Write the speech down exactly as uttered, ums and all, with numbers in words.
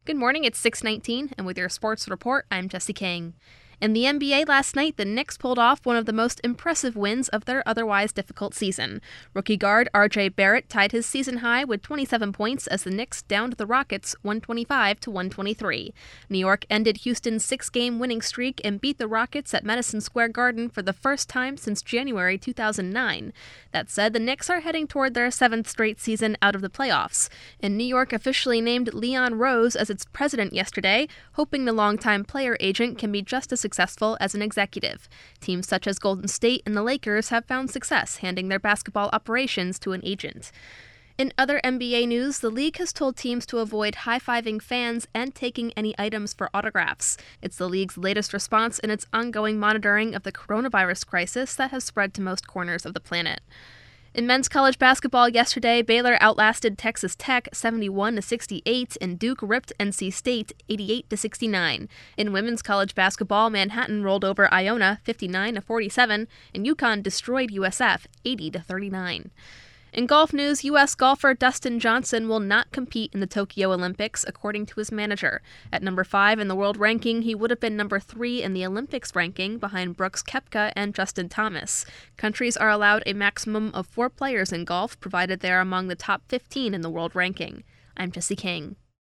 Good morning, it's six nineteen, and with your sports report, I'm Jesse King. In the N B A last night, the Knicks pulled off one of the most impressive wins of their otherwise difficult season. Rookie guard R J Barrett tied his season high with twenty-seven points as the Knicks downed the Rockets one twenty-five to one twenty-three. New York ended Houston's six-game winning streak and beat the Rockets at Madison Square Garden for the first time since January two thousand nine. That said, the Knicks are heading toward their seventh straight season out of the playoffs, and New York officially named Leon Rose as its president yesterday, hoping the longtime player agent can be just as successful as an executive. Teams such as Golden State and the Lakers have found success handing their basketball operations to an agent. In other N B A news, the league has told teams to avoid high-fiving fans and taking any items for autographs. It's the league's latest response in its ongoing monitoring of the coronavirus crisis that has spread to most corners of the planet. In men's college basketball yesterday, Baylor outlasted Texas Tech seventy-one to sixty-eight, and Duke ripped N C State eighty-eight to sixty-nine. In women's college basketball, Manhattan rolled over Iona fifty-nine to forty-seven, and UConn destroyed U S F eighty to thirty-nine. In golf news, U S golfer Dustin Johnson will not compete in the Tokyo Olympics, according to his manager. At number five in the world ranking, he would have been number three in the Olympics ranking behind Brooks Koepka and Justin Thomas. Countries are allowed a maximum of four players in golf, provided they are among the top fifteen in the world ranking. I'm Jesse King.